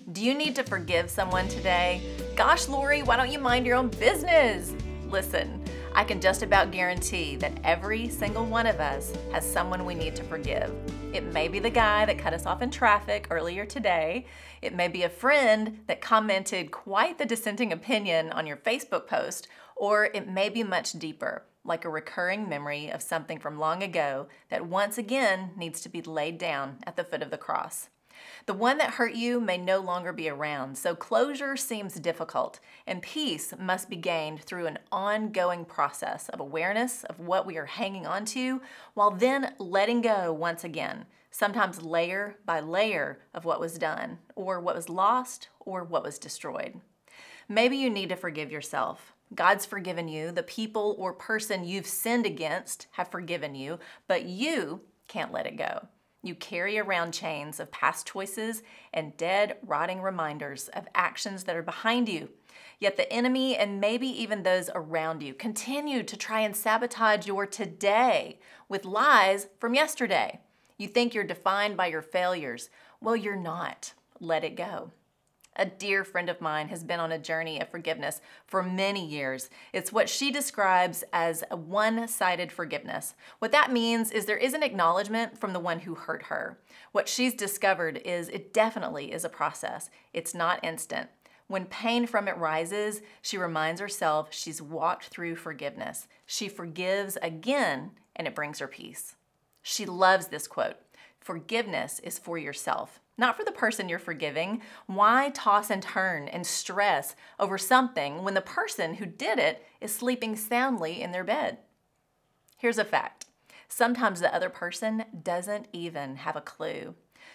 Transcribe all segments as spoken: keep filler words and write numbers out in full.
Do you need to forgive someone today? Gosh, Lori, why don't you mind your own business? Listen, I can just about guarantee that every single one of us has someone we need to forgive. It may be the guy that cut us off in traffic earlier today. It may be a friend that commented quite the dissenting opinion on your Facebook post, or it may be much deeper, like a recurring memory of something from long ago that once again needs to be laid down at the foot of the cross. The one that hurt you may no longer be around, so closure seems difficult, and peace must be gained through an ongoing process of awareness of what we are hanging on to, while then letting go once again, sometimes layer by layer of what was done, or what was lost, or what was destroyed. Maybe you need to forgive yourself. God's forgiven you. The people or person you've sinned against have forgiven you, but you can't let it go. You carry around chains of past choices and dead, rotting reminders of actions that are behind you. Yet the enemy and maybe even those around you continue to try and sabotage your today with lies from yesterday. You think you're defined by your failures. Well, you're not. Let it go. A dear friend of mine has been on a journey of forgiveness for many years. It's what she describes as a one-sided forgiveness. What that means is there is an acknowledgement from the one who hurt her. What she's discovered is it definitely is a process. It's not instant. When pain from it rises, she reminds herself she's walked through forgiveness. She forgives again, and it brings her peace. She loves this quote. Forgiveness is for yourself, not for the person you're forgiving. Why toss and turn and stress over something when the person who did it is sleeping soundly in their bed? Here's a fact. Sometimes the other person doesn't even have a clue.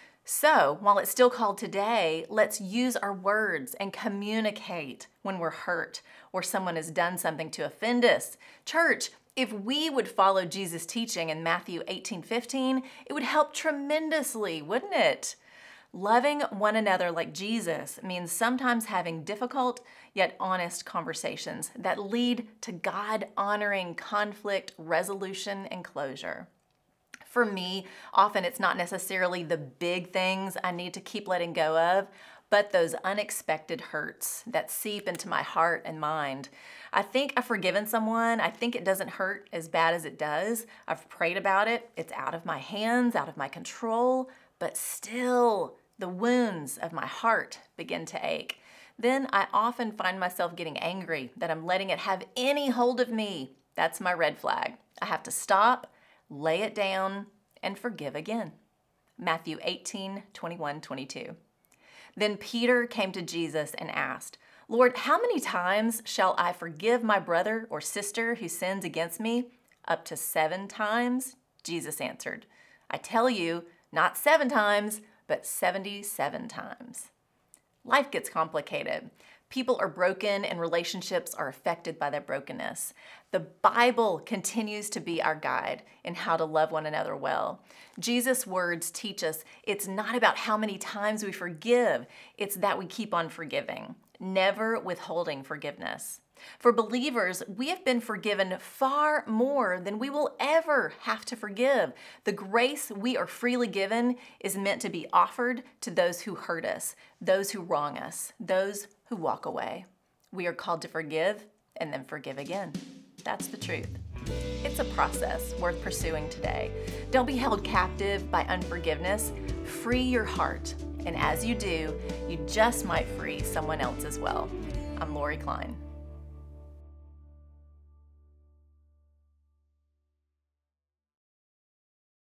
So, while it's still called today, let's use our words and communicate when we're hurt or someone has done something to offend us. Church, if we would follow Jesus' teaching in Matthew eighteen fifteen, it would help tremendously, wouldn't it? Loving one another like Jesus means sometimes having difficult yet honest conversations that lead to God-honoring conflict resolution and closure. For me, often it's not necessarily the big things I need to keep letting go of, but those unexpected hurts that seep into my heart and mind. I think I've forgiven someone. I think it doesn't hurt as bad as it does. I've prayed about it. It's out of my hands, out of my control, but still the wounds of my heart begin to ache. Then I often find myself getting angry that I'm letting it have any hold of me. That's my red flag. I have to stop, lay it down, and forgive again. Matthew eighteen, twenty-one, twenty-two. Then Peter came to Jesus and asked, Lord, how many times shall I forgive my brother or sister who sins against me? Up to seven times? Jesus answered, I tell you, not seven times, but seventy-seven times. Life gets complicated. People are broken and relationships are affected by that brokenness. The Bible continues to be our guide in how to love one another well. Jesus' words teach us it's not about how many times we forgive, it's that we keep on forgiving, never withholding forgiveness. For believers, we have been forgiven far more than we will ever have to forgive. The grace we are freely given is meant to be offered to those who hurt us, those who wrong us, those who walk away. We are called to forgive and then forgive again. That's the truth. It's a process worth pursuing today. Don't be held captive by unforgiveness. Free your heart. And as you do, you just might free someone else as well. I'm Lori Klein.